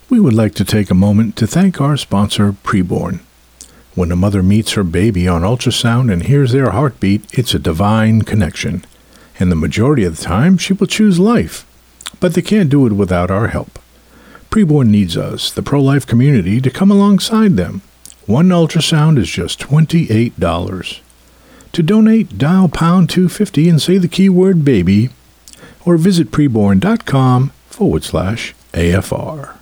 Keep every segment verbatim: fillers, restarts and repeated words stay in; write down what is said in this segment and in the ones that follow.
We would like to take a moment to thank our sponsor, Preborn. When a mother meets her baby on ultrasound and hears their heartbeat, it's a divine connection. And the majority of the time, she will choose life. But they can't do it without our help. Preborn needs us, the pro-life community, to come alongside them. One ultrasound is just twenty-eight dollars. To donate, dial pound two fifty and say the keyword baby, or visit preborn.com forward slash AFR.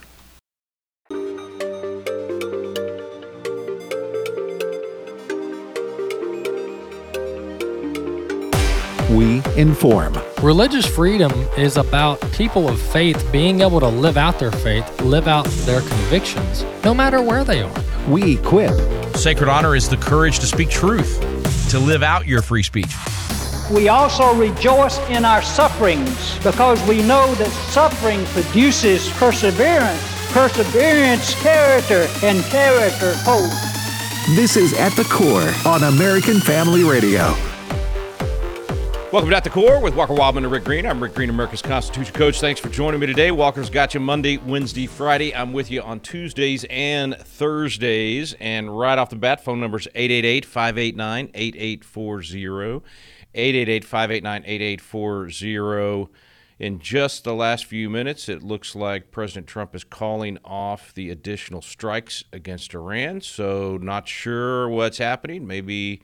We inform. Religious freedom is about people of faith being able to live out their faith, live out their convictions, no matter where they are. We equip. Sacred honor is the courage to speak truth, to live out your free speech. We also rejoice in our sufferings because we know that suffering produces perseverance, perseverance, character, and character, hope. This is At the Core on American Family Radio. Welcome to At the Core with Walker Wildman and Rick Green. I'm Rick Green, America's Constitution Coach. Thanks for joining me today. Walker's got you Monday, Wednesday, Friday. I'm with you on Tuesdays and Thursdays. And right off the bat, phone number's eight eight eight, five eight nine, eight eight four zero. eight eight eight, five eight nine, eight eight four zero. In just the last few minutes, it looks like President Trump is calling off the additional strikes against Iran. So not sure what's happening. Maybe,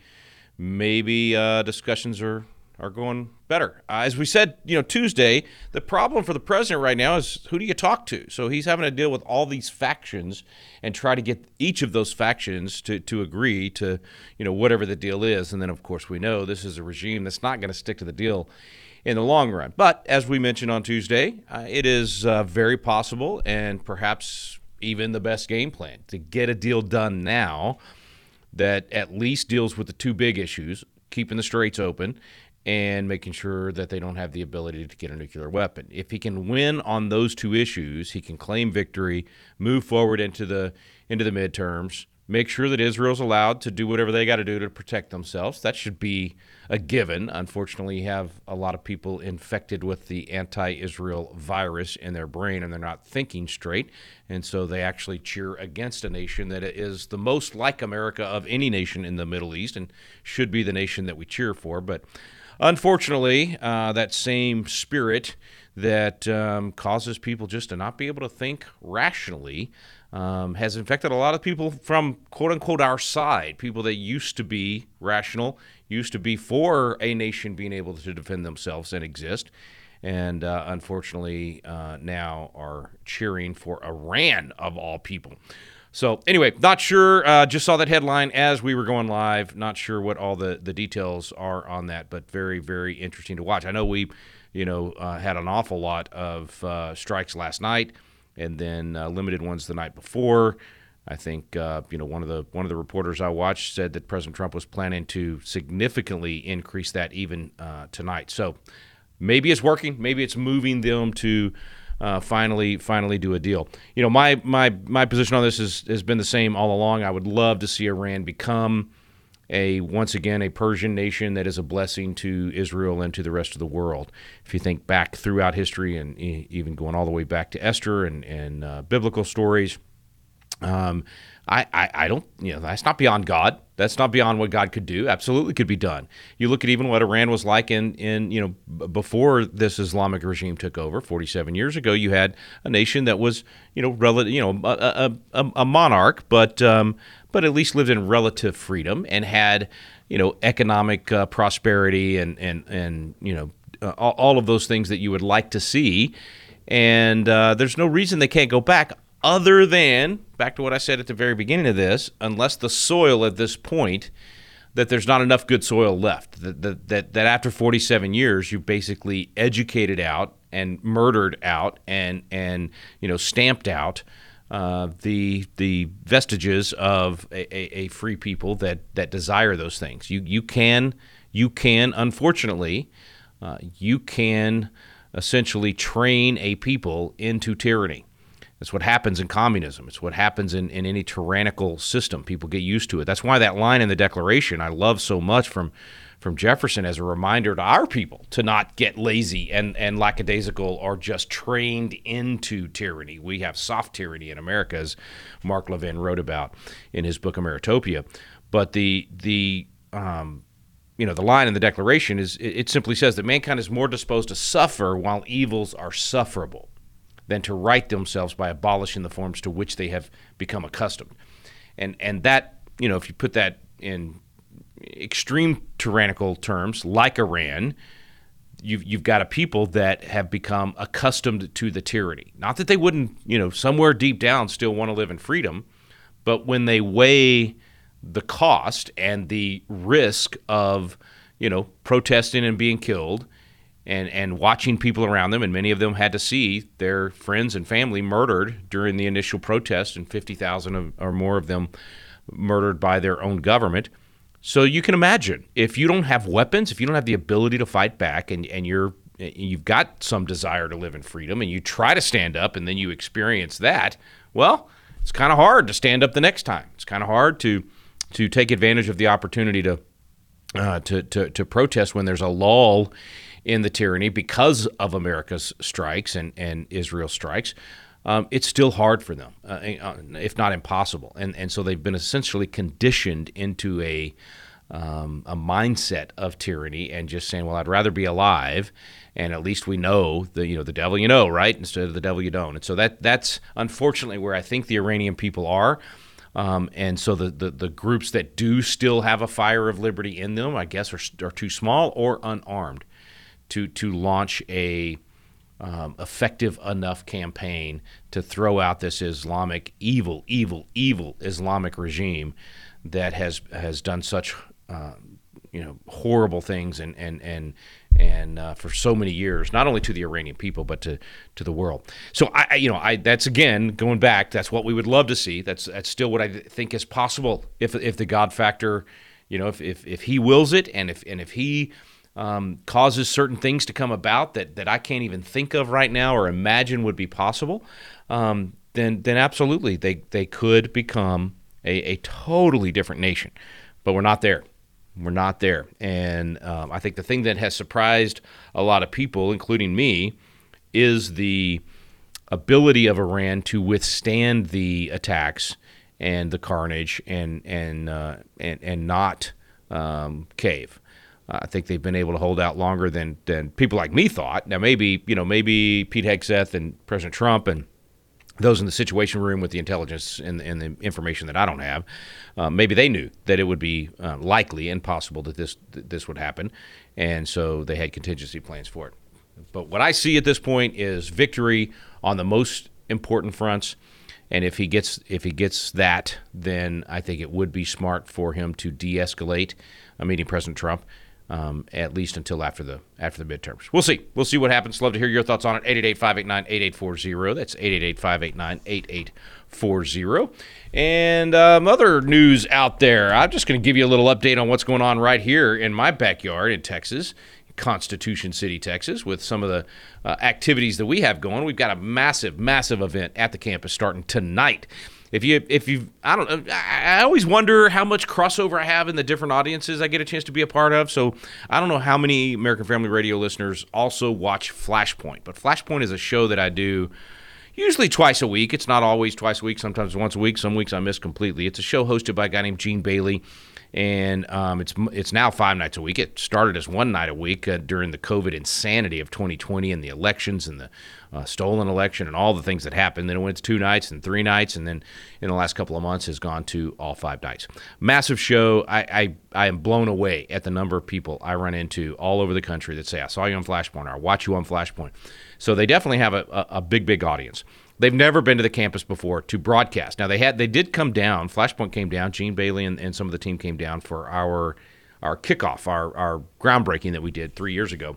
maybe uh, discussions are... are going better. Uh, as we said, you know, Tuesday, the problem for the president right now is who do you talk to? So he's having to deal with all these factions and try to get each of those factions to, to agree to, you know, whatever the deal is. And then, of course, we know this is a regime that's not going to stick to the deal in the long run. But as we mentioned on Tuesday, uh, it is uh, very possible and perhaps even the best game plan to get a deal done now that at least deals with the two big issues, keeping the straits open and making sure that they don't have the ability to get a nuclear weapon. If he can win on those two issues, he can claim victory, move forward into the into the midterms, make sure that Israel's allowed to do whatever they got to do to protect themselves. That should be a given. Unfortunately, you have a lot of people infected with the anti-Israel virus in their brain, and they're not thinking straight, and so they actually cheer against a nation that is the most like America of any nation in the Middle East and should be the nation that we cheer for. But unfortunately, uh, that same spirit that um, causes people just to not be able to think rationally um, has infected a lot of people from, quote-unquote, our side, people that used to be rational, used to be for a nation being able to defend themselves and exist, and uh, unfortunately uh, now are cheering for Iran, of all people. So anyway, not sure, uh, just saw that headline as we were going live, not sure what all the, the details are on that, but very, very interesting to watch. I know we, you know, uh, had an awful lot of uh, strikes last night and then uh, limited ones the night before. I think, uh, you know, one of the one of the reporters I watched said that President Trump was planning to significantly increase that even uh, tonight. So maybe it's working, maybe it's moving them to Uh, finally, finally do a deal. You know, my my my position on this is, has been the same all along. I would love to see Iran become a once again a Persian nation that is a blessing to Israel and to the rest of the world. If you think back throughout history and even going all the way back to Esther and and uh, biblical stories, um, I, I I don't you know that's not beyond God. That's not beyond what God could do. Absolutely could be done. You look at even what Iran was like in, in you know, b- before this Islamic regime took over forty-seven years ago. You had a nation that was, you know, rel- you know, a, a, a monarch, but um, but at least lived in relative freedom and had, you know, economic uh, prosperity and and and you know uh, all, all of those things that you would like to see. And uh, there's no reason they can't go back. Other than, back to what I said at the very beginning of this, unless the soil at this point, that there's not enough good soil left, that that that, that after forty-seven years, you've basically educated out and murdered out and, and you know, stamped out uh, the the vestiges of a, a, a free people that, that desire those things. You you can, you can unfortunately, uh, you can essentially train a people into tyranny. That's what happens in communism. It's what happens in, in any tyrannical system. People get used to it. That's why that line in the Declaration I love so much from from Jefferson as a reminder to our people to not get lazy and, and lackadaisical or just trained into tyranny. We have soft tyranny in America, as Mark Levin wrote about in his book Ameritopia. But the the um, you know the line in the Declaration is it, it simply says that mankind is more disposed to suffer while evils are sufferable than to right themselves by abolishing the forms to which they have become accustomed. And and that, you know, if you put that in extreme tyrannical terms, like Iran, you've, you've got a people that have become accustomed to the tyranny. Not that they wouldn't, you know, somewhere deep down still want to live in freedom, but when they weigh the cost and the risk of, you know, protesting and being killed and, and watching people around them, and many of them had to see their friends and family murdered during the initial protest, and fifty thousand or more of them murdered by their own government. So you can imagine, if you don't have weapons, if you don't have the ability to fight back, and, and you're you've got some desire to live in freedom, and you try to stand up, and then you experience that, well, it's kind of hard to stand up the next time. It's kind of hard to to take advantage of the opportunity to uh, to, to to protest when there's a lull in the tyranny because of America's strikes and, and Israel's strikes. Um, it's still hard for them, uh, if not impossible. And and so they've been essentially conditioned into a um, a mindset of tyranny and just saying, well, I'd rather be alive, and at least we know the you know the devil you know, right, instead of the devil you don't. And so that that's unfortunately where I think the Iranian people are. Um, and so the, the the groups that do still have a fire of liberty in them, I guess, are are too small or unarmed to to launch a Um, effective enough campaign to throw out this Islamic evil, evil, evil Islamic regime that has has done such uh, you know horrible things and and and and uh, for so many years, not only to the Iranian people but to to the world. So I, I you know I that's again going back. That's what we would love to see. That's that's still what I think is possible if if the God factor, you know, if if if He wills it, and if and if He Um, causes certain things to come about that, that I can't even think of right now or imagine would be possible, um, then then absolutely they, they could become a, a totally different nation. But we're not there. We're not there. And um, I think the thing that has surprised a lot of people, including me, is the ability of Iran to withstand the attacks and the carnage and and uh, and, and not um, cave. Uh, I think they've been able to hold out longer than than people like me thought. Now, maybe you know, maybe Pete Hegseth and President Trump and those in the Situation Room with the intelligence and, and the information that I don't have, uh, maybe they knew that it would be uh, likely and possible that this that this would happen, and so they had contingency plans for it. But what I see at this point is victory on the most important fronts. And if he gets if he gets that, then I think it would be smart for him to de-escalate uh, meeting President Trump. Um, at least until after the after the midterms. We'll see. We'll see what happens. Love to hear your thoughts on it. eight eight eight, five eight nine, eight eight four zero. That's eight eight eight, five eight nine, eight eight four zero. And um, other news out there. I'm just going to give you a little update on what's going on right here in my backyard in Texas, Constitution City, Texas, with some of the uh, activities that we have going. We've got a massive, massive event at the campus starting tonight. If you, if you, I don't, I always wonder how much crossover I have in the different audiences I get a chance to be a part of. So I don't know how many American Family Radio listeners also watch Flashpoint, but Flashpoint is a show that I do usually twice a week. It's not always twice a week, sometimes once a week. Some weeks I miss completely. It's a show hosted by a guy named Gene Bailey, and um, it's it's now five nights a week. It started as one night a week uh, during the COVID insanity of twenty twenty and the elections and the uh, stolen election and all the things that happened. Then it went to two nights and three nights, and then in the last couple of months has gone to all five nights. Massive show. I, I, I am blown away at the number of people I run into all over the country that say, I saw you on Flashpoint, or I watch you on Flashpoint. So they definitely have a, a, a big, big audience. They've never been to the campus before to broadcast. Now, they had they did come down. Flashpoint came down. Gene Bailey and, and some of the team came down for our our kickoff, our, our groundbreaking that we did three years ago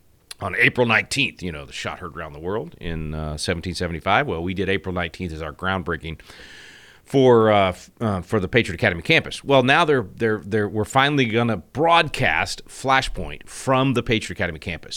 on April nineteenth. You know, the shot heard around the world in uh, seventeen seventy-five. Well, we did April nineteenth as our groundbreaking for uh, uh, for the Patriot Academy campus. Well, now they're they're they're we're finally going to broadcast Flashpoint from the Patriot Academy campus. So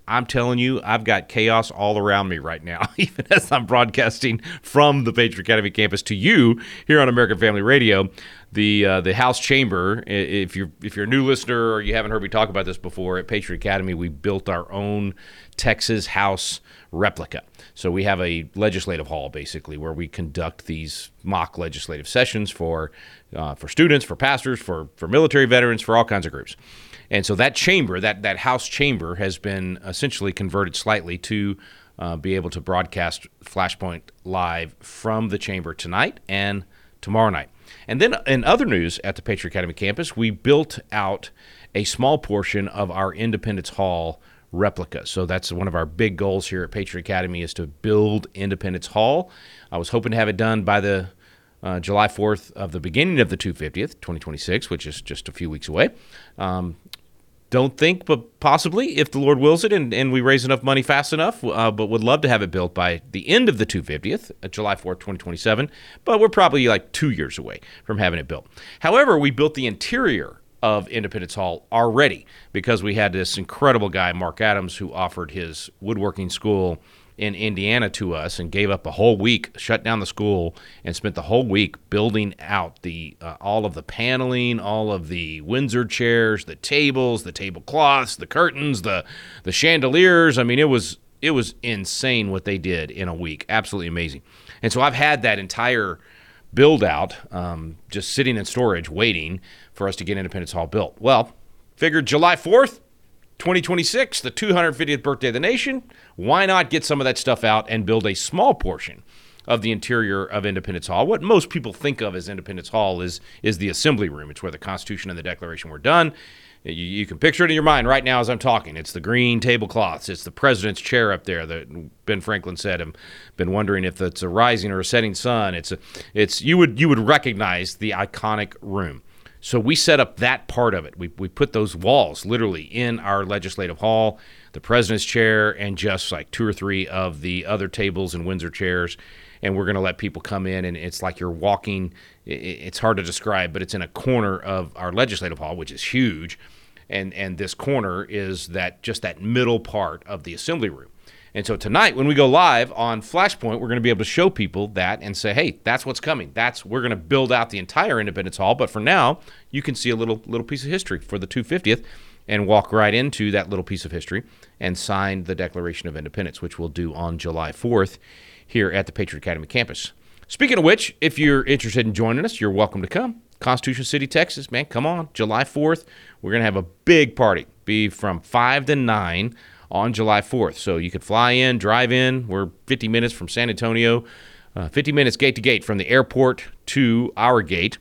I'm telling you, I've got chaos all around me right now, even as I'm broadcasting from the Patriot Academy campus to you here on American Family Radio. The uh, the House Chamber, if you're, if you're a new listener or you haven't heard me talk about this before, at Patriot Academy, we built our own Texas House replica. So we have a legislative hall, basically, where we conduct these mock legislative sessions for uh, for students, for pastors, for, for military veterans, for all kinds of groups. And so that chamber, that, that House chamber, has been essentially converted slightly to uh, be able to broadcast Flashpoint live from the chamber tonight and tomorrow night. And then in other news at the Patriot Academy campus, we built out a small portion of our Independence Hall replica. So that's one of our big goals here at Patriot Academy, is to build Independence Hall. I was hoping to have it done by the uh, July fourth of the beginning of the two hundred fiftieth, twenty twenty-six, which is just a few weeks away. Um, Don't think, but possibly, if the Lord wills it and, and we raise enough money fast enough, uh, but would love to have it built by the end of the two hundred fiftieth, uh, July fourth, twenty twenty-seven, but we're probably like two years away from having it built. However, we built the interior of Independence Hall already because we had this incredible guy, Mark Adams, who offered his woodworking school in Indiana to us and gave up a whole week, shut down the school, and spent the whole week building out the uh, all of the paneling, all of the Windsor chairs, the tables, the tablecloths, the curtains, the the chandeliers. I mean, it was it was insane what they did in a week. Absolutely amazing. And so I've had that entire build out um, just sitting in storage waiting for us to get Independence Hall built. Well, figured July fourth, twenty twenty-six, the two hundred fiftieth birthday of the nation, why not get some of that stuff out and build a small portion of the interior of Independence Hall? What most people think of as Independence Hall is is the assembly room. It's where the Constitution and the Declaration were done. You, you can picture it in your mind right now as I'm talking. It's the green tablecloths. It's the president's chair up there that Ben Franklin said. I've been wondering if it's a rising or a setting sun. It's a, it's you would you would recognize the iconic room. So we set up that part of it. We we put those walls literally in our legislative hall, the president's chair, and just like two or three of the other tables and Windsor chairs. And we're going to let people come in, and it's like you're walking. It's hard to describe, but it's in a corner of our legislative hall, which is huge. And and this corner is that just that middle part of the assembly room. And so tonight, when we go live on Flashpoint, we're going to be able to show people that and say, hey, that's what's coming. That's we're going to build out the entire Independence Hall. But for now, you can see a little little piece of history for the two hundred fiftieth and walk right into that little piece of history and sign the Declaration of Independence, which we'll do on July fourth here at the Patriot Academy campus. Speaking of which, if you're interested in joining us, you're welcome to come. Constitution City, Texas, man, come on. July fourth, we're going to have a big party. Be from five to nine on July fourth. So you could fly in, drive in. We're fifty minutes from San Antonio, uh, fifty minutes gate to gate from the airport to our gate,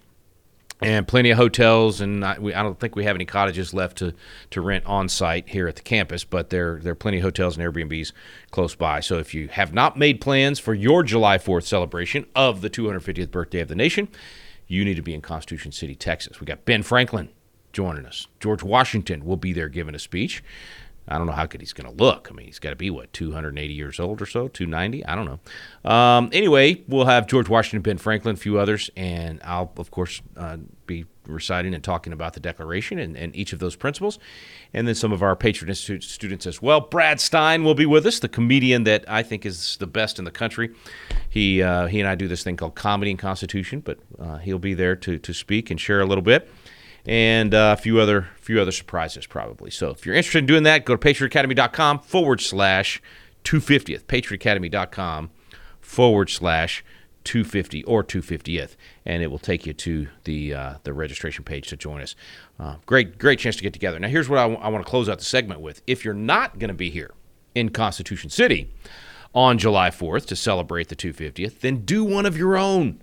and plenty of hotels. And I, we, I don't think we have any cottages left to, to rent on site here at the campus, but there, there are plenty of hotels and Airbnbs close by. So if you have not made plans for your July fourth celebration of the two hundred fiftieth birthday of the nation, you need to be in Constitution City, Texas. We got Ben Franklin joining us. George Washington will be there giving a speech. I don't know how good he's going to look. I mean, he's got to be, what, two hundred eighty years old or so, two ninety? I don't know. Um, anyway, we'll have George Washington, Ben Franklin, a few others, and I'll, of course, uh, be reciting and talking about the Declaration and, and each of those principles, and then some of our Patriot Institute students as well. Brad Stein will be with us, the comedian that I think is the best in the country. He uh, he and I do this thing called Comedy and Constitution, but uh, he'll be there to to speak and share a little bit. And uh, a few other few other surprises probably. So if you're interested in doing that, go to patriotacademy.com forward slash 250th. patriotacademy.com forward slash 250 or two hundred fiftieth. And it will take you to the uh, the registration page to join us. Uh, great, great chance to get together. Now here's what I, w- I want to close out the segment with. If you're not going to be here in Constitution City on July fourth to celebrate the two hundred fiftieth, then do one of your own.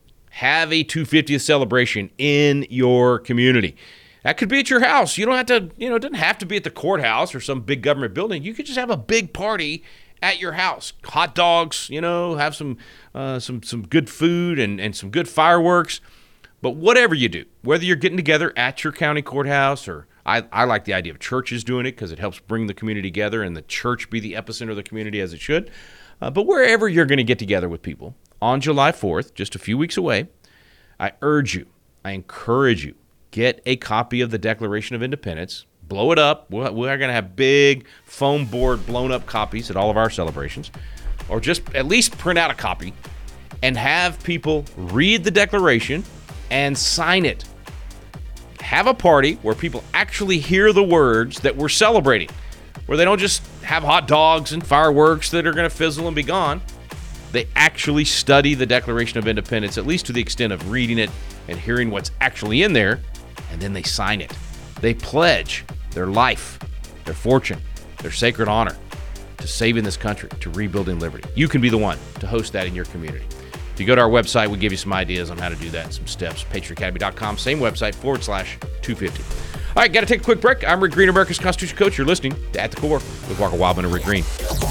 Have a two hundred fiftieth celebration in your community. That could be at your house. You don't have to, you know, it doesn't have to be at the courthouse or some big government building. You could just have a big party at your house. Hot dogs, you know, have some uh, some some good food and, and some good fireworks. But whatever you do, whether you're getting together at your county courthouse or I, I like the idea of churches doing it because it helps bring the community together and the church be the epicenter of the community as it should. Uh, but wherever you're going to get together with people on July fourth, just a few weeks away, I urge you, I encourage you, get a copy of the Declaration of Independence, blow it up. We're, we're going to have big foam board blown up copies at all of our celebrations, or just at least print out a copy and have people read the Declaration and sign it. Have a party where people actually hear the words that we're celebrating, where they don't just have hot dogs and fireworks that are going to fizzle and be gone. They actually study the Declaration of Independence, at least to the extent of reading it and hearing what's actually in there, and then they sign it. They pledge their life, their fortune, their sacred honor to saving this country, to rebuilding liberty. You can be the one to host that in your community. If you go to our website, we give you some ideas on how to do that and some steps. patriot academy dot com, same website, forward slash two fifty. All right, got to take a quick break. I'm Rick Green, America's Constitution Coach. You're listening to At the Core with Walker Wildman and Rick Green.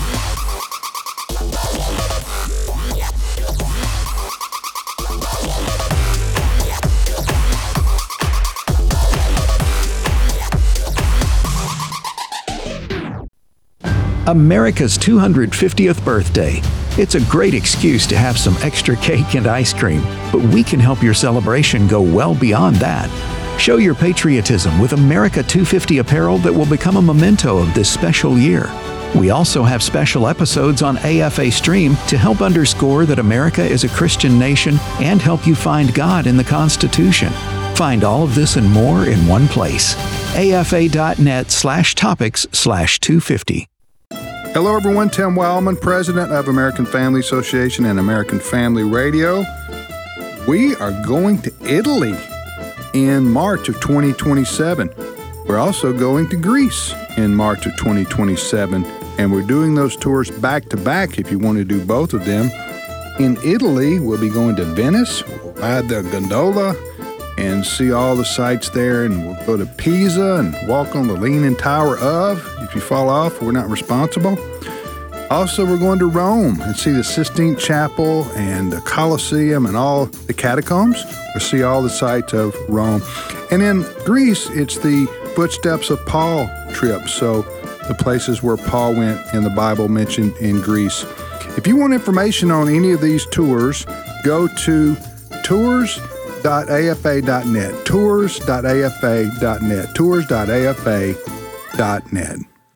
America's two hundred fiftieth birthday. It's a great excuse to have some extra cake and ice cream, but we can help your celebration go well beyond that. Show your patriotism with America two fifty apparel that will become a memento of this special year. We also have special episodes on A F A Stream to help underscore that America is a Christian nation and help you find God in the Constitution. Find all of this and more in one place. A F A dot net slash topics slash two fifty. Hello, everyone. Tim Wildman, president of American Family Association and American Family Radio. We are going to Italy in March of twenty twenty-seven. We're also going to Greece in March of twenty twenty-seven, and we're doing those tours back to back if you want to do both of them. In Italy, we'll be going to Venice, we'll ride the gondola and see all the sights there, and we'll go to Pisa and walk on the Leaning Tower of. If you fall off, we're not responsible. Also, we're going to Rome and see the Sistine Chapel and the Colosseum and all the catacombs. We'll see all the sights of Rome. And in Greece, it's the Footsteps of Paul trip, so the places where Paul went in the Bible mentioned in Greece. If you want information on any of these tours, go to tours dot A F A dot net, tours dot A F A dot net, tours dot A F A dot net.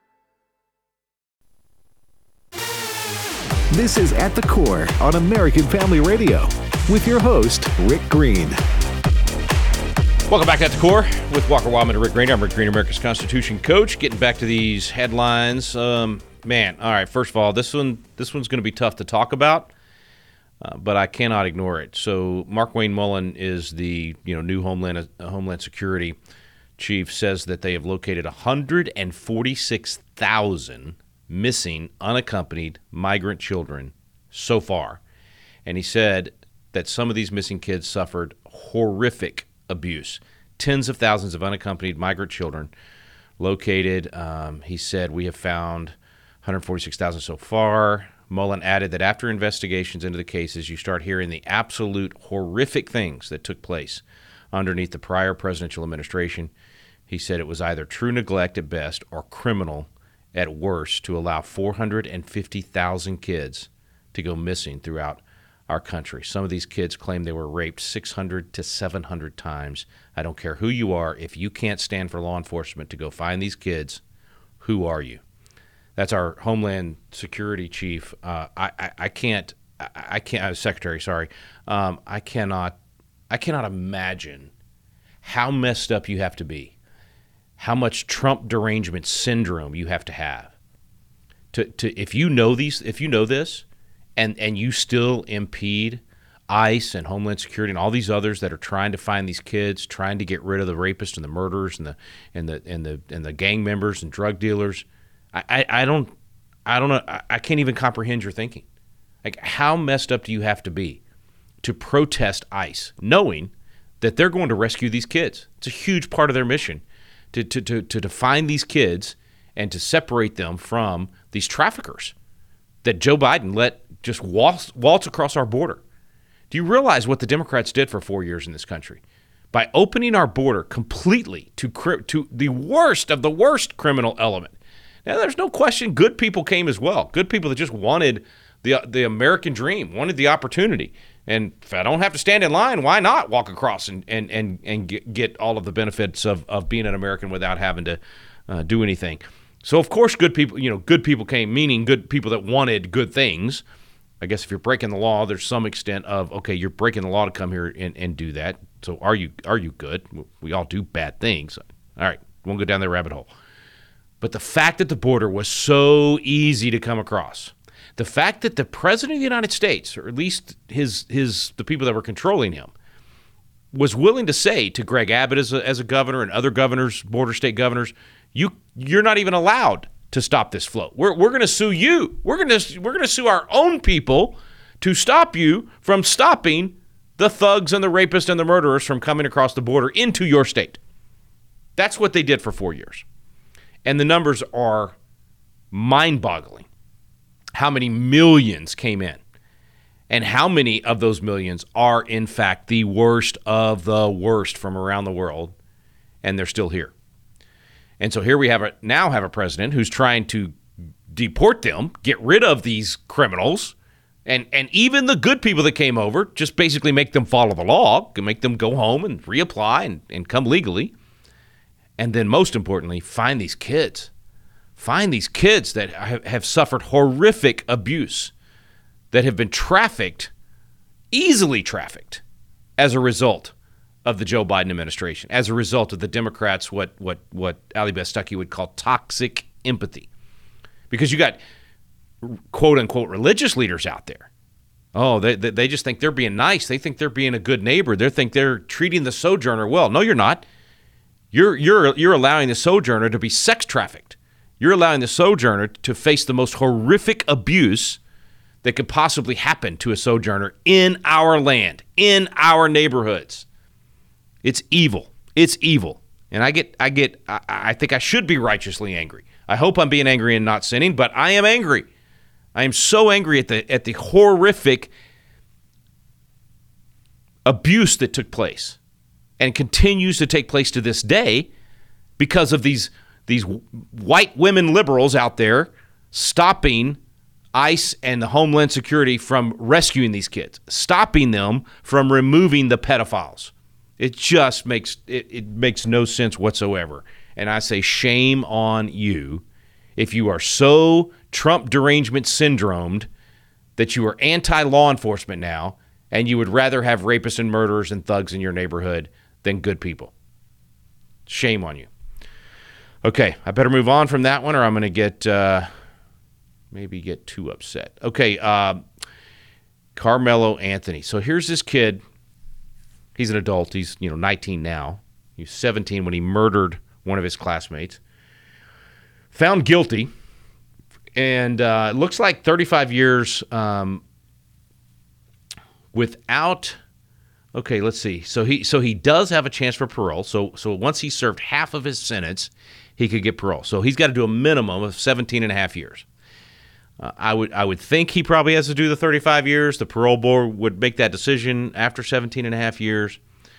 This is At the Core on American Family Radio with your host, Rick Green. Welcome back to At the Core with Walker Wildman and Rick Green. I'm Rick Green, America's Constitution Coach. Getting back to these headlines. Um, man, all right, first of all, this one this one's going to be tough to talk about, uh, but I cannot ignore it. So Markwayne Mullin is the you know new Homeland uh, Homeland Security chief, says that they have located one hundred forty-six thousand missing unaccompanied migrant children so far. And he said that some of these missing kids suffered horrific abuse. Tens of thousands of unaccompanied migrant children located. Um, he said, we have found one hundred forty-six thousand so far. Mullen added that after investigations into the cases, you start hearing the absolute horrific things that took place underneath the prior presidential administration. He said it was either true neglect at best or criminal at worst to allow four hundred fifty thousand kids to go missing throughout our country. Some of these kids claim they were raped six hundred to seven hundred times. I don't care who you are. If you can't stand for law enforcement to go find these kids, who are you? That's our Homeland Security chief. Uh, I, I, I can't. I, I can't. Uh, secretary, sorry. Um, I cannot. I cannot imagine how messed up you have to be. How much Trump derangement syndrome you have to have to, to if you know these if you know this and, and you still impede ICE and Homeland Security and all these others that are trying to find these kids, trying to get rid of the rapists and the murderers and the and the and the and the gang members and drug dealers. I, I, I don't I don't know I, I can't even comprehend your thinking. Like, how messed up do you have to be to protest ICE, knowing that they're going to rescue these kids? It's a huge part of their mission. To, to, to, to, to find these kids and to separate them from these traffickers that Joe Biden let just waltz, waltz across our border. Do you realize what the Democrats did for four years in this country? By opening our border completely to to the worst of the worst criminal element. Now, there's no question good people came as well. Good people that just wanted the the American dream, wanted the opportunity. And if I don't have to stand in line, why not walk across and and and, and get, get all of the benefits of, of being an American without having to uh, do anything. So, of course, good people, you know, good people came, meaning good people that wanted good things. I guess if you're breaking the law, there's some extent of, okay, you're breaking the law to come here and, and do that. So are you are you good? We all do bad things. All right, won't go down that rabbit hole. But the fact that the border was so easy to come across, the fact that the president of the United States, or at least his his the people that were controlling him, was willing to say to Greg Abbott as a, as a governor and other governors, border state governors, you you're not even allowed to stop this flow. We're we're going to sue you. We're going to we're going to sue our own people to stop you from stopping the thugs and the rapists and the murderers from coming across the border into your state. That's what they did for four years. And the numbers are mind-boggling. How many millions came in? And how many of those millions are, in fact, the worst of the worst from around the world, and they're still here. And so here we have a, now have a president who's trying to deport them, get rid of these criminals, and, and even the good people that came over, just basically make them follow the law, make them go home and reapply and, and come legally. And then most importantly, find these kids. Find these kids that have, have suffered horrific abuse, that have been trafficked, easily trafficked, as a result of the Joe Biden administration, as a result of the Democrats, what what what Ali Beth Stuckey would call toxic empathy. Because you got quote-unquote religious leaders out there. Oh, they, they they just think they're being nice. They think they're being a good neighbor. They think they're treating the sojourner well. No, you're not. You're you're you're allowing the sojourner to be sex trafficked. You're allowing the sojourner to face the most horrific abuse that could possibly happen to a sojourner in our land, in our neighborhoods. It's evil. It's evil. And I get, I get, I, I think I should be righteously angry. I hope I'm being angry and not sinning, but I am angry. I am so angry at the at the horrific abuse that took place and continues to take place to this day because of these these white women liberals out there stopping ICE and the Homeland Security from rescuing these kids, stopping them from removing the pedophiles. It just makes it, it makes no sense whatsoever. And I say shame on you if you are so Trump derangement syndromed that you are anti-law enforcement now and you would rather have rapists and murderers and thugs in your neighborhood than good people. Shame on you. Okay, I better move on from that one or I'm going to get uh, maybe get too upset. Okay, uh, Carmelo Anthony. So here's this kid. He's an adult. He's, you know, nineteen now. He was seventeen when he murdered one of his classmates. Found guilty. And uh, it looks like thirty-five years um, without, okay, let's see. So he so he does have a chance for parole. So so once he served half of his sentence, he could get parole. So he's got to do a minimum of seventeen and a half years. Uh, I would I would think he probably has to do the thirty-five years. The parole board would make that decision after seventeen and a half years.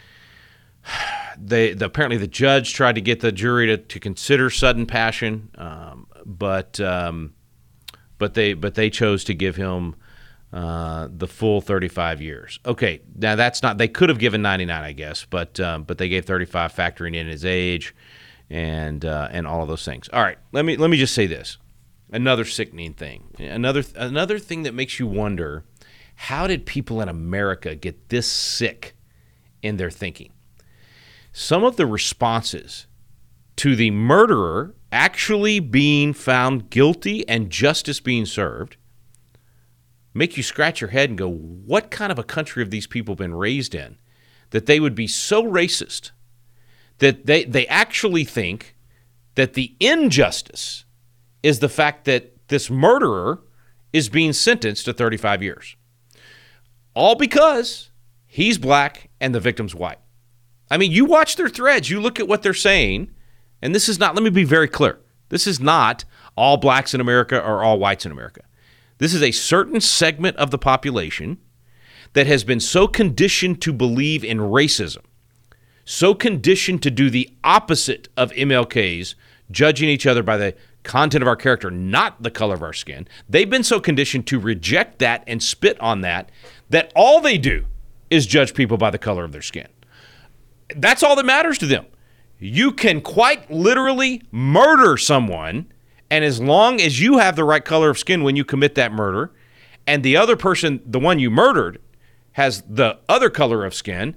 They the, apparently the judge tried to get the jury to, to consider sudden passion, um, but um, but they but they chose to give him uh, the full thirty-five years. Okay, now that's not. They could have given ninety-nine, I guess, but um, but they gave thirty-five, factoring in his age and uh, and all of those things. All right, let me let me just say this. Another sickening thing. Another another thing that makes you wonder, how did people in America get this sick in their thinking? Some of the responses to the murderer actually being found guilty and justice being served make you scratch your head and go, what kind of a country have these people been raised in that they would be so racist that they, they actually think that the injustice is the fact that this murderer is being sentenced to thirty-five years. All because he's black and the victim's white. I mean, you watch their threads, you look at what they're saying, and this is not, let me be very clear, this is not all blacks in America or all whites in America. This is a certain segment of the population that has been so conditioned to believe in racism, so conditioned to do the opposite of M L K's, judging each other by the content of our character, not the color of our skin. They've been so conditioned to reject that and spit on that, that all they do is judge people by the color of their skin. That's all that matters to them. You can quite literally murder someone, and as long as you have the right color of skin when you commit that murder, and the other person, the one you murdered, has the other color of skin,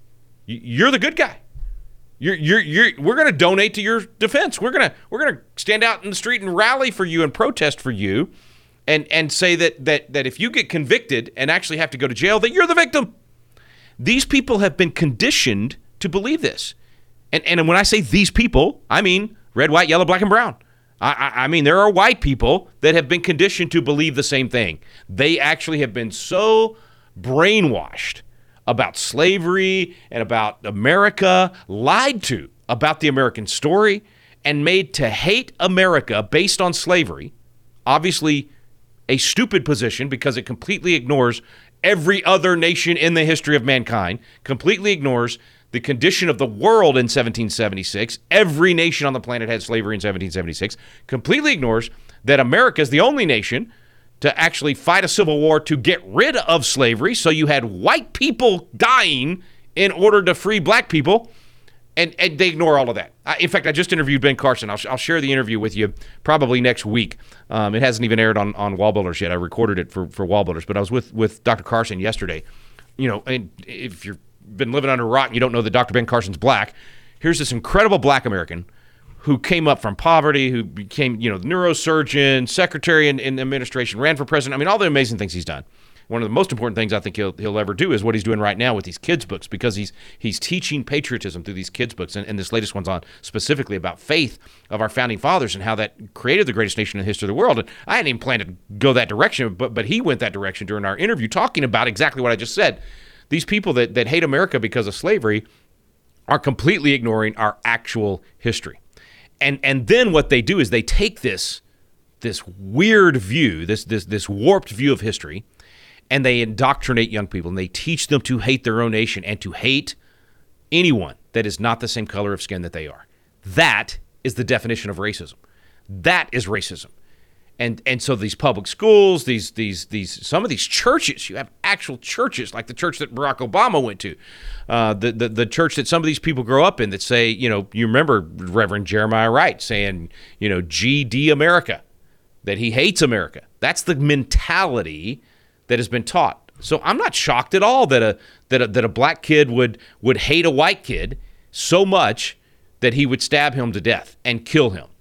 you're the good guy. You're, you're, you're, we're going to donate to your defense. We're going to we're going to stand out in the street and rally for you and protest for you, and and say that that that if you get convicted and actually have to go to jail, that you're the victim. These people have been conditioned to believe this, and and when I say these people, I mean red, white, yellow, black, and brown. I, I, I mean there are white people that have been conditioned to believe the same thing. They actually have been so brainwashed about slavery and about America, lied to about the American story, and made to hate America based on slavery. Obviously, a stupid position because it completely ignores every other nation in the history of mankind, completely ignores the condition of the world in seventeen seventy-six. Every nation on the planet had slavery in seventeen seventy-six, completely ignores that America is the only nation to actually fight a civil war to get rid of slavery. So you had white people dying in order to free black people, and, and they ignore all of that. I, in fact, I just interviewed Ben Carson. I'll, I'll share the interview with you probably next week. Um, it hasn't even aired on, on Wall Builders yet. I recorded it for, for Wall Builders, but I was with, with Doctor Carson yesterday. You know, and if you've been living under a rock and you don't know that Doctor Ben Carson's black, here's this incredible black American who came up from poverty, who became, you know, neurosurgeon, secretary in, in administration, ran for president. I mean, all the amazing things he's done. One of the most important things I think he'll he'll ever do is what he's doing right now with these kids' books, because he's he's teaching patriotism through these kids' books. And, and this latest one's on specifically about faith of our founding fathers and how that created the greatest nation in the history of the world. And I hadn't even planned to go that direction, but but he went that direction during our interview, talking about exactly what I just said. These people that, that hate America because of slavery are completely ignoring our actual history. And and then what they do is they take this this weird view, this this this warped view of history, and they indoctrinate young people, and they teach them to hate their own nation and to hate anyone that is not the same color of skin that they are. That is the definition of racism. That is racism. And and so these public schools, these these these some of these churches, you have actual churches like the church that Barack Obama went to, uh, the, the the church that some of these people grow up in that say, you know, you remember Reverend Jeremiah Wright saying, you know, G D America, that he hates America. That's the mentality that has been taught. So I'm not shocked at all that a that a, that a black kid would would hate a white kid so much that he would stab him to death and kill him.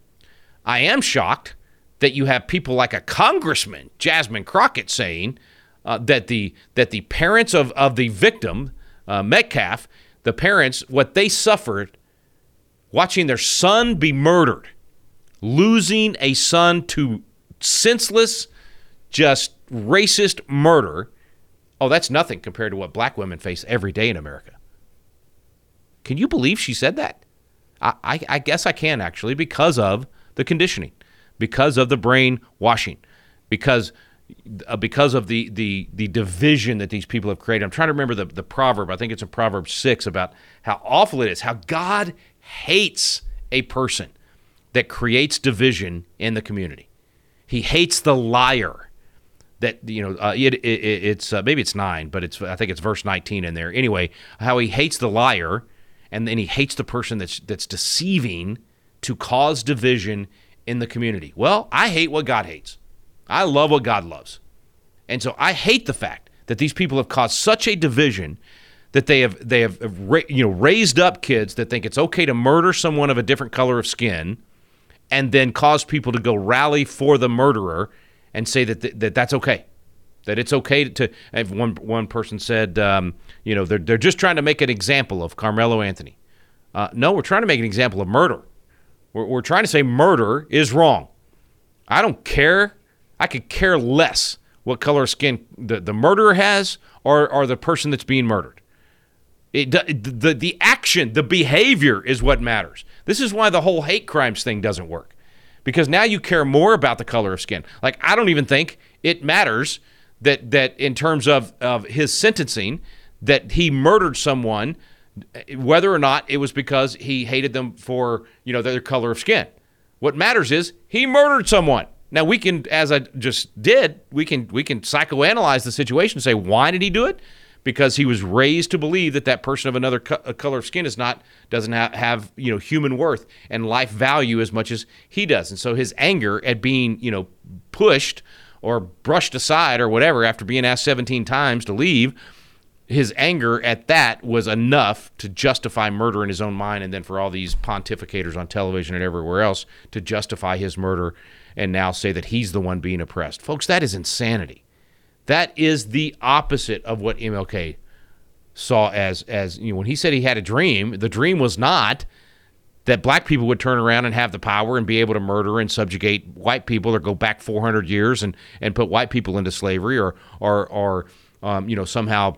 I am shocked that you have people like a congressman, Jasmine Crockett, saying uh, that the that the parents of, of the victim, uh, Metcalf, the parents, what they suffered watching their son be murdered, losing a son to senseless, just racist murder, oh, that's nothing compared to what black women face every day in America. Can you believe she said that? I, I, I guess I can, actually, because of the conditioning. Because of the brainwashing, because uh, because of the, the the division that these people have created. I'm trying to remember the, the proverb. I think it's in Proverbs six about how awful it is, how God hates a person that creates division in the community. He hates the liar. That, you know, uh, it, it it's uh, maybe it's nine, but it's I think it's verse nineteen in there. Anyway, how he hates the liar, and then he hates the person that's that's deceiving to cause division in the community. Well, I hate what God hates. I love what God loves. And so I hate the fact that these people have caused such a division that they have they have you know raised up kids that think it's okay to murder someone of a different color of skin, and then cause people to go rally for the murderer and say that th- that that's okay, that it's okay to. If one one person said, um, you know, they're they're just trying to make an example of Carmelo Anthony. Uh, no, we're trying to make an example of murder. We're, we're trying to say murder is wrong. I don't care. I could care less what color of skin the, the murderer has or, or the person that's being murdered. It, the, the action, the behavior is what matters. This is why the whole hate crimes thing doesn't work. Because now you care more about the color of skin. Like, I don't even think it matters that that in terms of, of his sentencing, that he murdered someone, whether or not it was because he hated them for, you know, their color of skin. What matters is he murdered someone. Now we can, as I just did, we can we can psychoanalyze the situation and say, why did he do it? because he was raised to believe that that person of another co- color of skin is not doesn't have, have you know human worth and life value as much as he does. And so his anger at being you know pushed or brushed aside or whatever after being asked seventeen times to leave, his anger at that was enough to justify murder in his own mind, and then for all these pontificators on television and everywhere else to justify his murder and now say that he's the one being oppressed. Folks, that is insanity. That is the opposite of what M L K saw as, as you know, when he said he had a dream, the dream was not that black people would turn around and have the power and be able to murder and subjugate white people or go back four hundred years and, and put white people into slavery or, or, or um, you know, somehow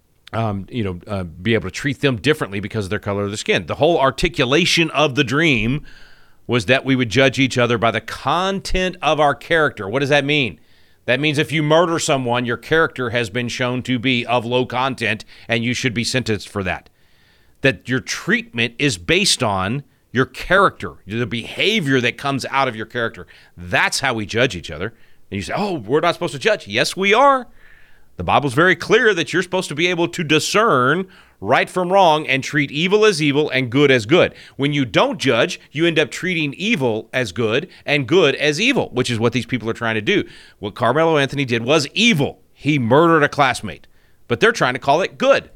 Um, you know, uh, be able to treat them differently because of their color of the skin. The whole articulation of the dream was that we would judge each other by the content of our character. What does that mean? That means if you murder someone, your character has been shown to be of low content and you should be sentenced for that. That your treatment is based on your character, the behavior that comes out of your character. That's how we judge each other. And you say, oh, we're not supposed to judge. Yes, we are. The Bible's very clear that you're supposed to be able to discern right from wrong and treat evil as evil and good as good. When you don't judge, you end up treating evil as good and good as evil, which is what these people are trying to do. What Carmelo Anthony did was evil. He murdered a classmate, but they're trying to call it good.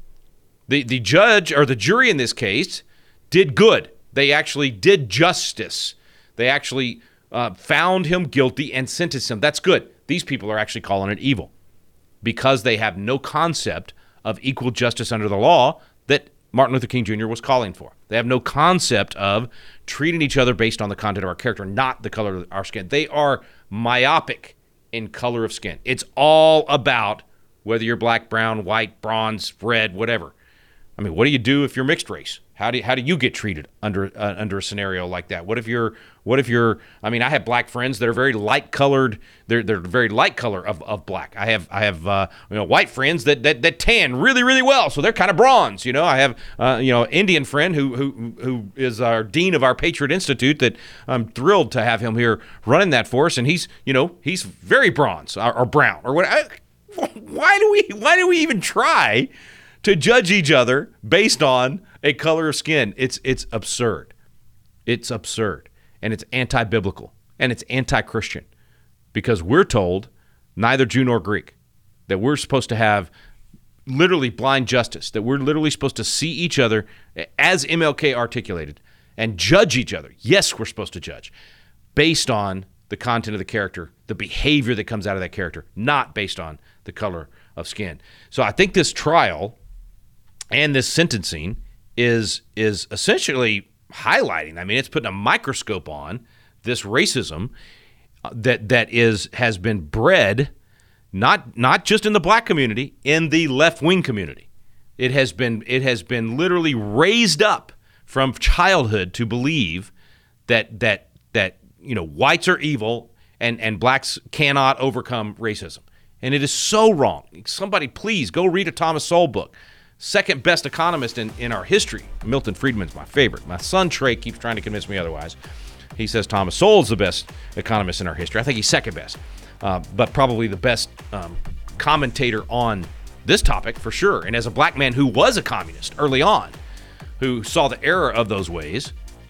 The, the judge or the jury in this case did good. They actually did justice. They actually uh, found him guilty and sentenced him. That's good. These people are actually calling it evil, because they have no concept of equal justice under the law that Martin Luther King Junior was calling for. They have no concept of treating each other based on the content of our character, not the color of our skin. They are myopic in color of skin. It's all about whether you're black, brown, white, bronze, red, whatever. I mean, what do you do if you're mixed race? How do you, how do you get treated under uh, under a scenario like that? What if you're what if you're I mean, I have black friends that are very light colored. They're they're very light color of, of black. I have I have uh, you know white friends that, that that tan really really well, so they're kind of bronze. You know, I have uh, you know Indian friend who who who is our dean of our Patriot Institute that I'm thrilled to have him here running that for us, and he's you know he's very bronze or, or brown or what. I, why do we why do we even try to judge each other based on a color of skin? It's it's absurd. It's absurd. And it's anti-biblical. And it's anti-Christian. Because we're told, neither Jew nor Greek, that we're supposed to have literally blind justice, that we're literally supposed to see each other as M L K articulated and judge each other. Yes, we're supposed to judge based on the content of the character, the behavior that comes out of that character, not based on the color of skin. So I think this trial and this sentencing is is essentially highlighting, I mean, it's putting a microscope on this racism that that is has been bred not not just in the black community, in the left-wing community. It has been it has been literally raised up from childhood to believe that that that you know whites are evil and and blacks cannot overcome racism. And it is so wrong. Somebody please go read a Thomas Sowell book. Second best economist in, in our history. Milton Friedman's my favorite. My son Trey keeps trying to convince me otherwise. He says Thomas Sowell's the best economist in our history. I think he's second best, uh, but probably the best um, commentator on this topic for sure. And as a black man who was a communist early on, who saw the error of those ways,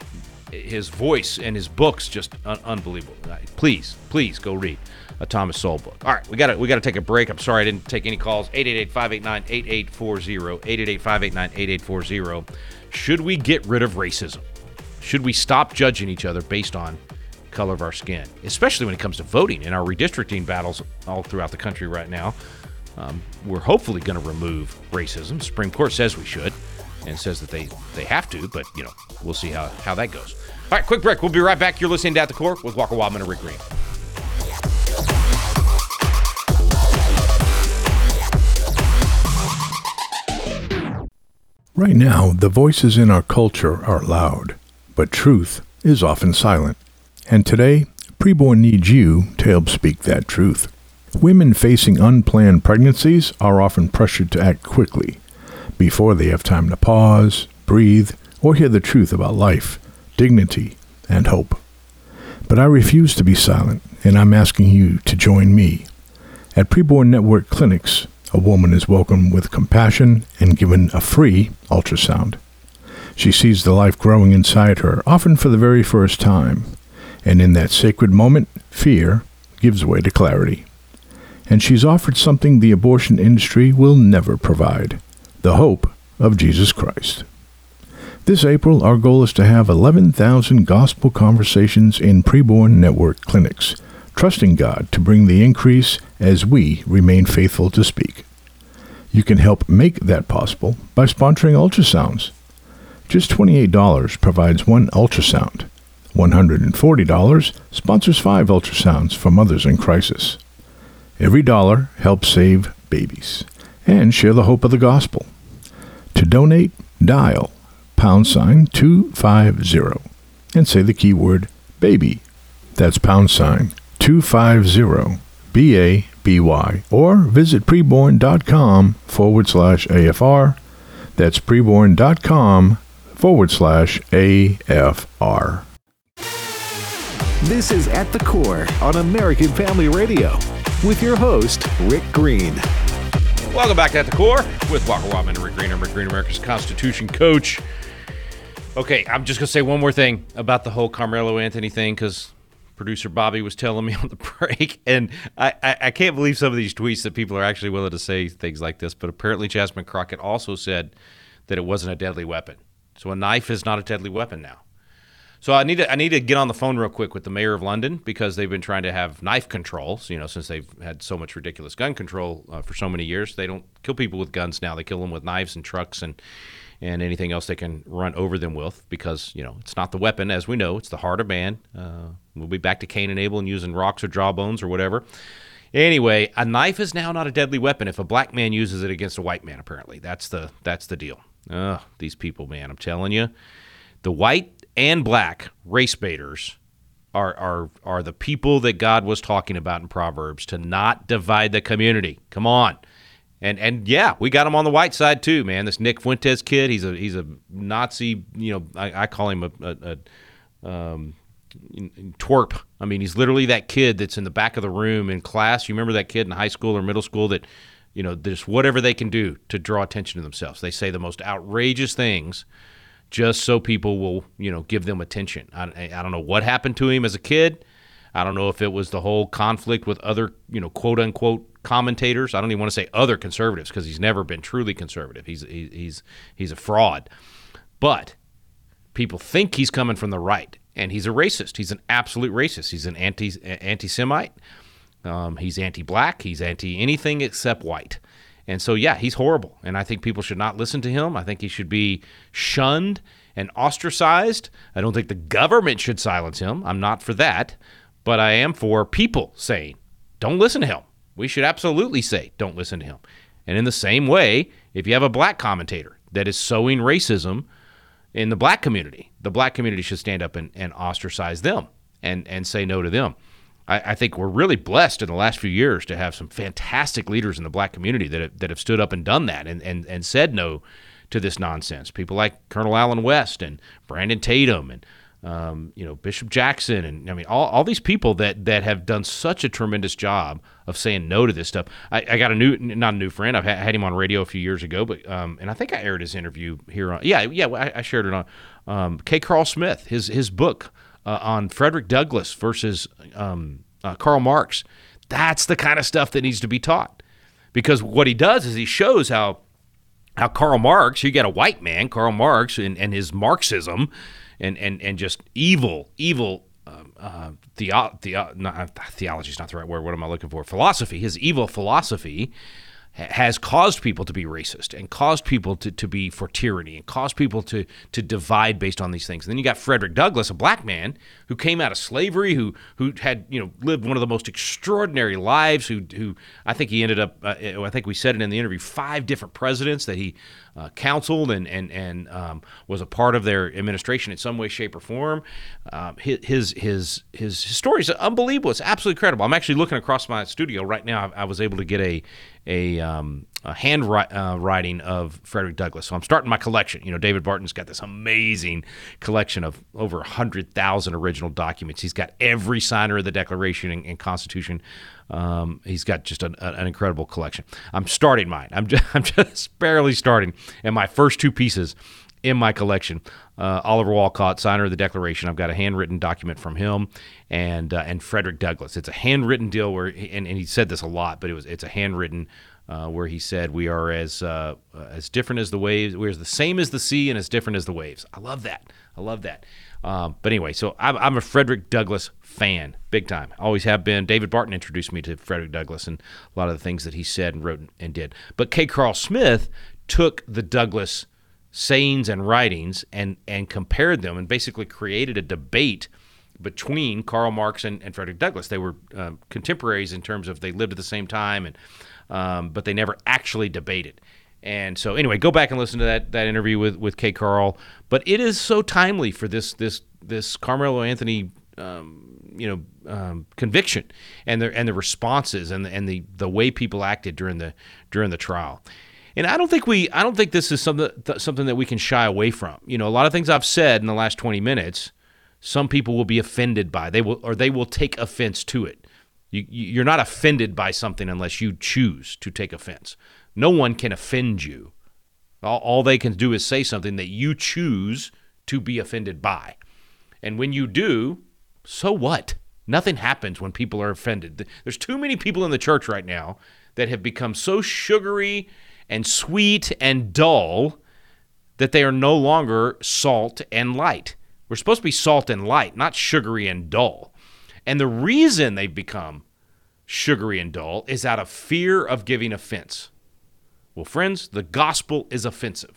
his voice and his books just un- unbelievable. Please, please go read a Thomas Sowell book. All right, we got to we got to take a break. I'm sorry I didn't take any calls. eight eight eight, five eight nine, eight eight four zero. eight eight eight, five eight nine, eight eight four zero. Should we get rid of racism? Should we stop judging each other based on color of our skin, especially when it comes to voting in our redistricting battles all throughout the country right now? Um, we're hopefully going to remove racism. The Supreme Court says we should and says that they, they have to, but, you know, we'll see how, how that goes. All right, quick break. We'll be right back. You're listening to At the Core with Walker Wildman and Rick Green. Right now, the voices in our culture are loud, but truth is often silent. And today, Preborn needs you to help speak that truth. Women facing unplanned pregnancies are often pressured to act quickly, before they have time to pause, breathe, or hear the truth about life, dignity, and hope. But I refuse to be silent, and I'm asking you to join me. At Preborn Network Clinics, a woman is welcomed with compassion and given a free ultrasound. She sees the life growing inside her, often for the very first time, and in that sacred moment, fear gives way to clarity. And she's offered something the abortion industry will never provide, the hope of Jesus Christ. This April, our goal is to have eleven thousand gospel conversations in preborn network clinics, trusting God to bring the increase as we remain faithful to speak. You can help make that possible by sponsoring ultrasounds. Just twenty-eight dollars provides one ultrasound. one hundred forty dollars sponsors five ultrasounds for mothers in crisis. Every dollar helps save babies and share the hope of the gospel. To donate, dial pound sign two five zero and say the keyword baby. That's pound sign two five zero B A B Y, or visit preborn.com forward slash AFR. That's preborn.com forward slash AFR. This is At the Core on American Family Radio with your host, Rick Green. Welcome back to At the Core with Walker Wildman and Rick Green. I'm Rick Green, America's Constitution coach. Okay, I'm just going to say one more thing about the whole Carmelo Anthony thing, because producer Bobby was telling me on the break, and I, I, I can't believe some of these tweets that people are actually willing to say things like this, but apparently Jasmine Crockett also said that it wasn't a deadly weapon. So a knife is not a deadly weapon now. So I need to I need to get on the phone real quick with the mayor of London, because they've been trying to have knife controls, you know, since they've had so much ridiculous gun control uh, for so many years. They don't kill people with guns now. They kill them with knives and trucks and, and anything else they can run over them with, because, you know, it's not the weapon, as we know. It's the heart of man. Uh, we'll be back to Cain and Abel and using rocks or jawbones or whatever. Anyway, a knife is now not a deadly weapon if a black man uses it against a white man, apparently. That's the that's the deal. Ugh, these people, man, I'm telling you. The white and black race baiters are, are are the people that God was talking about in Proverbs, to not divide the community. Come on. And and yeah, we got him on the white side too, man. This Nick Fuentes kid, he's a he's a Nazi, you know, I, I call him a, a, a um, twerp. I mean, he's literally that kid that's in the back of the room in class. You remember that kid in high school or middle school that, you know, there's whatever they can do to draw attention to themselves. They say the most outrageous things just so people will, you know, give them attention. I, I don't know what happened to him as a kid. I don't know if it was the whole conflict with other, you know, quote unquote commentators. I don't even want to say other conservatives, because he's never been truly conservative. He's he, he's he's a fraud. But people think he's coming from the right, and he's a racist. He's an absolute racist. He's an anti anti-Semite. Um, he's anti-black. He's anti-anything except white. And so, yeah, he's horrible. And I think people should not listen to him. I think he should be shunned and ostracized. I don't think the government should silence him. I'm not for that. But I am for people saying, don't listen to him. We should absolutely say, don't listen to him. And in the same way, if you have a black commentator that is sowing racism in the black community, the black community should stand up and, and ostracize them and, and say no to them. I, I think we're really blessed in the last few years to have some fantastic leaders in the black community that have, that have stood up and done that and, and, and said no to this nonsense. People like Colonel Allen West and Brandon Tatum and um, you know, Bishop Jackson, and I mean all, all these people that that have done such a tremendous job of saying no to this stuff. I, I got a new, not a new friend. I've had, had him on radio a few years ago, but um, and I think I aired his interview here on. Yeah, yeah, I, I shared it on um, K. Carl Smith, his his book uh, on Frederick Douglass versus um, uh, Karl Marx. That's the kind of stuff that needs to be taught, because what he does is he shows how how Karl Marx. You got a white man, Karl Marx, and, and his Marxism. And, and and just evil, evil um, uh, theo- theo- not, theology is not the right word. What am I looking for? Philosophy. His evil philosophy ha- has caused people to be racist and caused people to, to be for tyranny and caused people to to divide based on these things. And then you got Frederick Douglass, a black man who came out of slavery, who who had you know lived one of the most extraordinary lives. Who who I think he ended up. Uh, I think we said it in the interview. Five different presidents that he. Uh, counseled and and and um, was a part of their administration in some way, shape, or form. Um, his his his his story is unbelievable. It's absolutely incredible. I'm actually looking across my studio right now. I, I was able to get a a um, uh, hand ri- uh, writing of Frederick Douglass. So I'm starting my collection. You know, David Barton's got this amazing collection of over one hundred thousand original documents. He's got every signer of the Declaration and, and Constitution. Um, he's got just an, an incredible collection. I'm starting mine. I'm just, I'm just barely starting. And my first two pieces in my collection, uh, Oliver Wolcott, signer of the Declaration. I've got a handwritten document from him, and uh, and Frederick Douglass. It's a handwritten deal where, he, and, and he said this a lot, but it was it's a handwritten uh, where he said, "We are as uh, as different as the waves. We're the same as the sea, and as different as the waves." I love that. I love that. Um, but anyway, so I'm, I'm a Frederick Douglass fan, big time. Always have been. David Barton introduced me to Frederick Douglass and a lot of the things that he said and wrote and did. But K. Carl Smith took the Douglass sayings and writings and, and compared them and basically created a debate between Karl Marx and, and Frederick Douglass. They were uh, contemporaries in terms of they lived at the same time, and um, but they never actually debated. And so anyway, go back and listen to that that interview with, with K. Carl. But it is so timely for this this this Carmelo Anthony um, you know um, conviction and the and the responses and the, and the the way people acted during the during the trial. And I don't think we I don't think this is something something that we can shy away from. You know, a lot of things I've said in the last twenty minutes, some people will be offended by. They will or they will take offense to it. You, you're not offended by something unless you choose to take offense. No one can offend you. All, all they can do is say something that you choose to be offended by. And when you do, so what? Nothing happens when people are offended. There's too many people in the church right now that have become so sugary and sweet and dull that they are no longer salt and light. We're supposed to be salt and light, not sugary and dull. And the reason they've become sugary and dull is out of fear of giving offense. Well, friends, the gospel is offensive.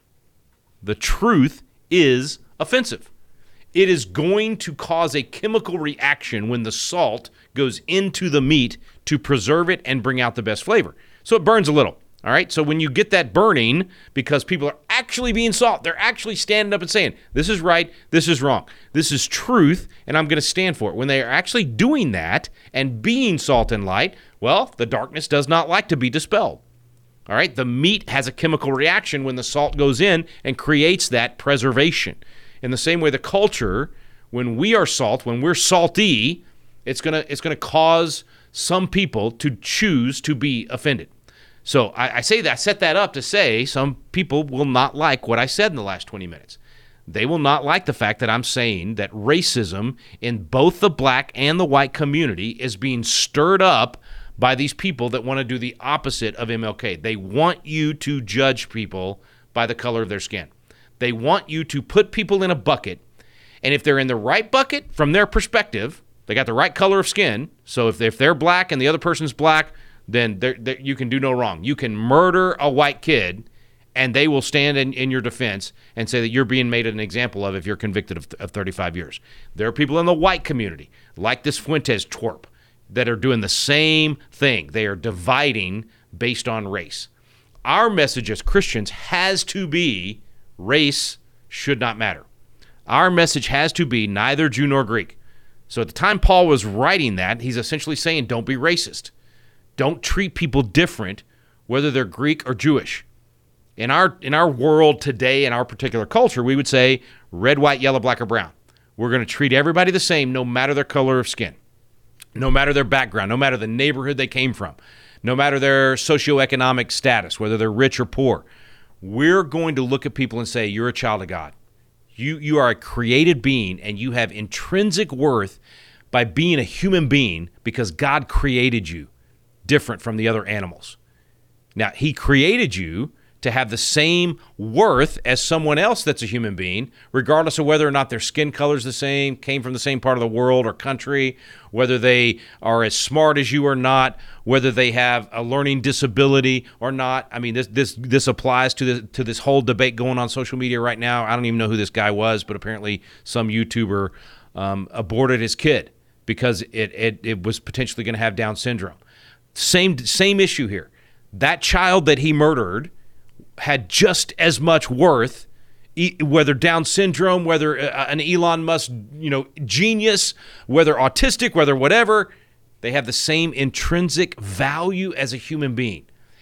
The truth is offensive. It is going to cause a chemical reaction when the salt goes into the meat to preserve it and bring out the best flavor. So it burns a little, all right? So when you get that burning, because people are actually being salt, they're actually standing up and saying, this is right, this is wrong, this is truth, and I'm going to stand for it. When they are actually doing that and being salt and light, well, the darkness does not like to be dispelled. All right, the meat has a chemical reaction when the salt goes in and creates that preservation. In the same way, the culture, when we are salt, when we're salty, it's gonna it's gonna cause some people to choose to be offended. So I, I say that, I set that up to say some people will not like what I said in the last twenty minutes. They will not like the fact that I'm saying that racism in both the black and the white community is being stirred up by these people that want to do the opposite of M L K. They want you to judge people by the color of their skin. They want you to put people in a bucket, and if they're in the right bucket from their perspective, they got the right color of skin, so if, if they're black and the other person's black, then they're, they're, you can do no wrong. You can murder a white kid, and they will stand in, in your defense and say that you're being made an example of if you're convicted of, of thirty-five years. There are people in the white community, like this Fuentes twerp, that are doing the same thing. They are dividing based on race. Our message as Christians has to be race should not matter. Our message has to be neither Jew nor Greek. So at the time Paul was writing that, he's essentially saying don't be racist. Don't treat people different whether they're Greek or Jewish. In our in our world today, in our particular culture, we would say red, white, yellow, black, or brown. We're going to treat everybody the same no matter their color of skin. No matter their background, no matter the neighborhood they came from, no matter their socioeconomic status, whether they're rich or poor, we're going to look at people and say, you're a child of God. You, you are a created being, and you have intrinsic worth by being a human being because God created you different from the other animals. Now, he created you to have the same worth as someone else that's a human being, regardless of whether or not their skin color is the same, came from the same part of the world or country, whether they are as smart as you or not, whether they have a learning disability or not. I mean, this this this applies to the, to this whole debate going on social media right now. I don't even know who this guy was, but apparently some YouTuber um, aborted his kid because it it, it was potentially going to have Down syndrome. Same same issue here. That child that he murdered had just as much worth, whether Down syndrome, whether an Elon Musk, you know, genius, whether autistic, whether whatever, they have the same intrinsic value as a human being.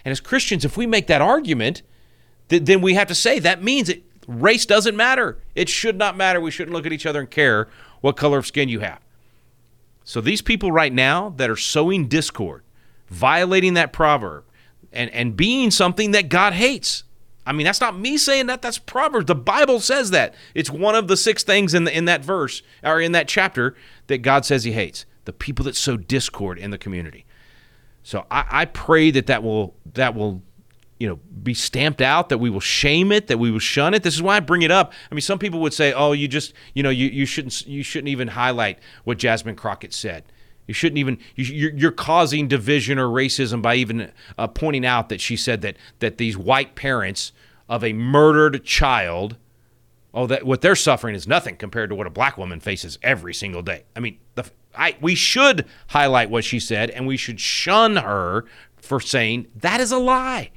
And as Christians, if we make that argument, th- then we have to say that means it, race doesn't matter. It should not matter. We shouldn't look at each other and care what color of skin you have. So these people right now that are sowing discord, violating that proverb, and, and being something that God hates. I mean, that's not me saying that. That's Proverbs. The Bible says that. It's one of the six things in the, in that verse, or in that chapter, that God says he hates. The people that sow discord in the community. So I, I pray that that will, that will, you know, be stamped out, that we will shame it, that we will shun it. This is why I bring it up. I mean, some people would say, oh, you just, you know, you, you shouldn't you shouldn't even highlight what Jasmine Crockett said. You shouldn't even, you, you're, you're causing division or racism by even uh, pointing out that she said that that these white parents of a murdered child, oh, that what they're suffering is nothing compared to what a black woman faces every single day. I mean, the, I, we should highlight what she said, and we should shun her for saying that is a lie.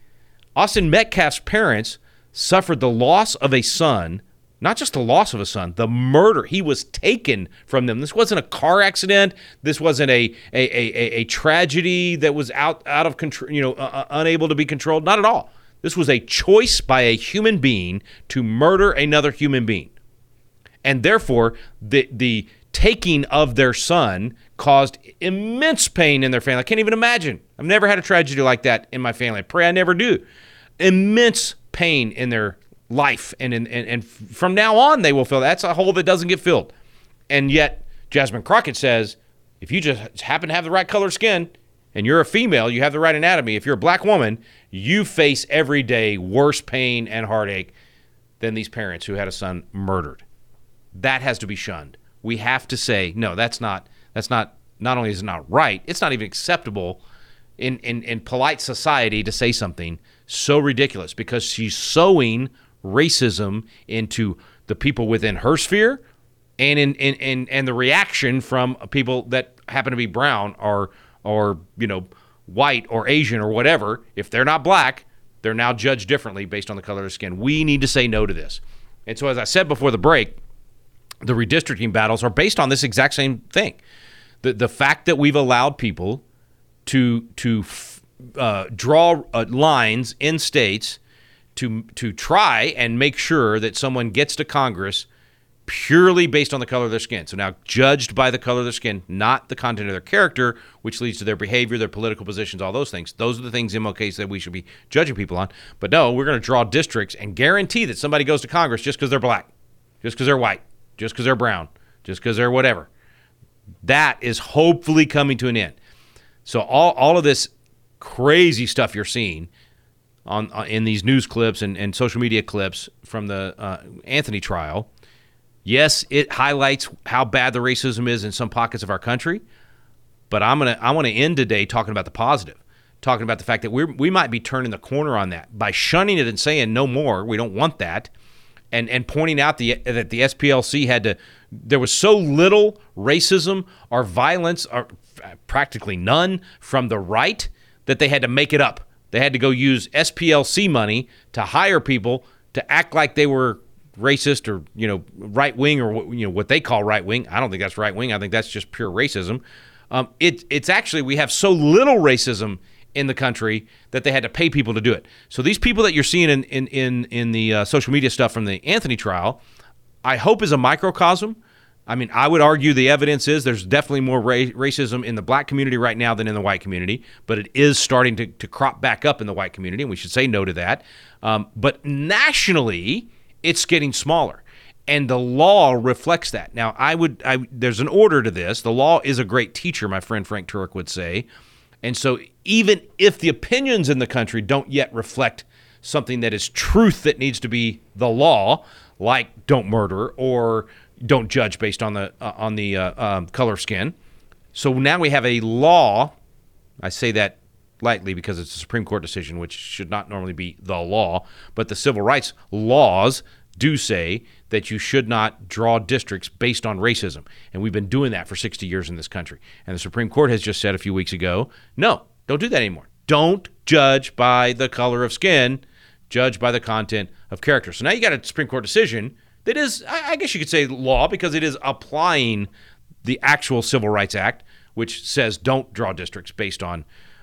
Austin Metcalf's parents suffered the loss of a son, not just the loss of a son, the murder. He was taken from them. This wasn't a car accident. This wasn't a a a, a tragedy that was out out of control, you know, uh, unable to be controlled. Not at all. This was a choice by a human being to murder another human being, and therefore the the taking of their son caused immense pain in their family. I can't even imagine. I've never had a tragedy like that in my family. I pray I never do. Immense pain in their life, and, and and from now on they will feel that. That's a hole that doesn't get filled. And yet Jasmine Crockett says, if you just happen to have the right color skin and you're a female, you have the right anatomy, if you're a black woman, you face every day worse pain and heartache than these parents who had a son murdered. That has to be shunned. We have to say, no, that's not, that's not, not only is it not right, it's not even acceptable in, in, in polite society to say something so ridiculous, because she's sowing racism into the people within her sphere, and in, in, in and the reaction from people that happen to be brown or or you know white or Asian or whatever. If they're not black, they're now judged differently based on the color of their skin. We need to say no to this. And so, as I said before the break, the redistricting battles are based on this exact same thing. The the fact that we've allowed people to to uh, draw uh, lines in states to to try and make sure that someone gets to Congress purely based on the color of their skin. So now judged by the color of their skin, not the content of their character, which leads to their behavior, their political positions, all those things. Those are the things M L K said we should be judging people on. But no, we're going to draw districts and guarantee that somebody goes to Congress just because they're black, just because they're white, just because they're brown, just because they're whatever. That is hopefully coming to an end. So all, all of this crazy stuff you're seeing on, on in these news clips and, and social media clips from the uh, Anthony trial, yes, it highlights how bad the racism is in some pockets of our country, but I'm gonna I want to end today talking about the positive, talking about the fact that we we might be turning the corner on that by shunning it and saying no more, we don't want that, and and pointing out the that the S P L C had to, there was so little racism or violence, or practically none, from the right that they had to make it up. They had to go use S P L C money to hire people to act like they were racist or, you know, right wing, or, you know, what they call right wing. I don't think that's right wing. I think that's just pure racism. Um, it, it's actually, we have so little racism in the country that they had to pay people to do it. So these people that you're seeing in in in, in the uh, social media stuff from the Anthony trial, I hope is a microcosm. I mean, I would argue the evidence is there's definitely more ra- racism in the black community right now than in the white community, but it is starting to, to crop back up in the white community, and we should say no to that. Um, but nationally, it's getting smaller, and the law reflects that. Now, I would, I, there's an order to this. The law is a great teacher, my friend Frank Turek would say. And so even if the opinions in the country don't yet reflect something that is truth that needs to be the law, like don't murder or don't judge based on the uh, on the uh, um, color of skin. So now we have a law. I say that lightly because it's a Supreme Court decision, which should not normally be the law, but the civil rights laws do say that you should not draw districts based on racism. And we've been doing that for sixty years in this country. And the Supreme Court has just said a few weeks ago, no, don't do that anymore. Don't judge by the color of skin, judge by the content of character. So now you got a Supreme Court decision that is, I guess you could say law, because it is applying the actual Civil Rights Act, which says don't draw districts based on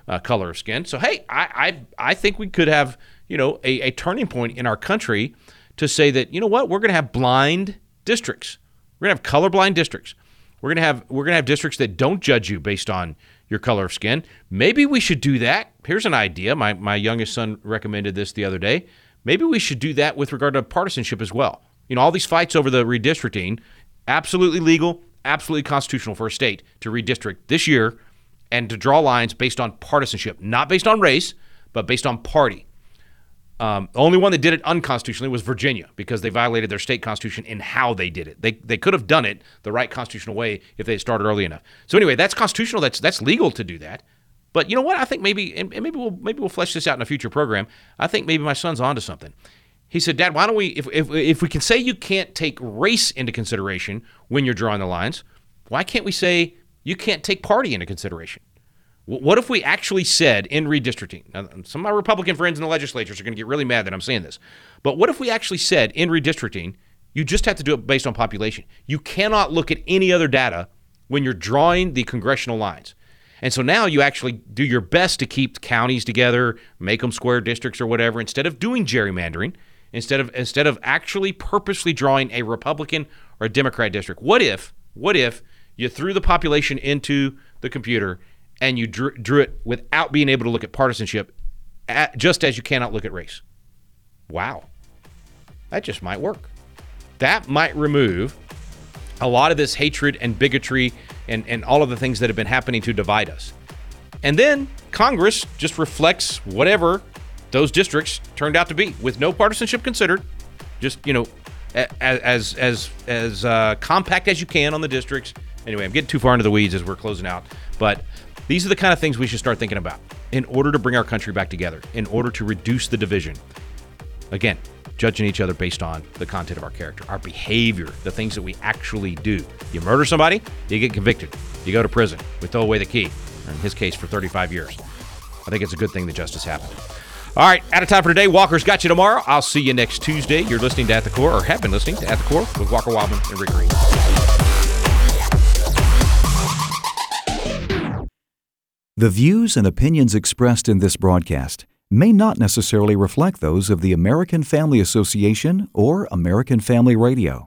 uh, color of skin. So, hey, I, I I think we could have, you know, a, a turning point in our country to say that, you know what, we're going to have blind districts. We're going to have colorblind districts. We're going to have we're going to have districts that don't judge you based on your color of skin. Maybe we should do that. Here's an idea. My my youngest son recommended this the other day. Maybe we should do that with regard to partisanship as well. You know, all these fights over the redistricting, absolutely legal, absolutely constitutional for a state to redistrict this year and to draw lines based on partisanship, not based on race, but based on party. Um, the only one that did it unconstitutionally was Virginia because they violated their state constitution in how they did it. They they could have done it the right constitutional way if they had started early enough. So anyway, that's constitutional. That's that's legal to do that. But you know what? I think maybe and maybe we'll maybe we'll flesh this out in a future program. I think maybe my son's onto something. He said, Dad, why don't we if if if we can say you can't take race into consideration when you're drawing the lines, why can't we say you can't take party into consideration? What if we actually said in redistricting, now, some of my Republican friends in the legislatures are going to get really mad that I'm saying this, but what if we actually said in redistricting, you just have to do it based on population. You cannot look at any other data when you're drawing the congressional lines. And so now you actually do your best to keep counties together, make them square districts or whatever, instead of doing gerrymandering, instead of instead of actually purposely drawing a Republican or a Democrat district. What if, what if you threw the population into the computer and you drew, drew it without being able to look at partisanship, at, just as you cannot look at race? Wow. That just might work. That might remove a lot of this hatred and bigotry and, and all of the things that have been happening to divide us. And then Congress just reflects whatever those districts turned out to be with no partisanship considered. Just, you know, as as as uh, compact as you can on the districts. Anyway, I'm getting too far into the weeds as we're closing out. But these are the kind of things we should start thinking about in order to bring our country back together, in order to reduce the division. Again, judging each other based on the content of our character, our behavior, the things that we actually do. You murder somebody, you get convicted. You go to prison. We throw away the key, or in his case, for thirty-five years. I think it's a good thing that justice happened. All right, out of time for today. Walker's got you tomorrow. I'll see you next Tuesday. You're listening to At the Core, or have been listening to At the Core with Walker Wildman and Rick Green. The views and opinions expressed in this broadcast may not necessarily reflect those of the American Family Association or American Family Radio.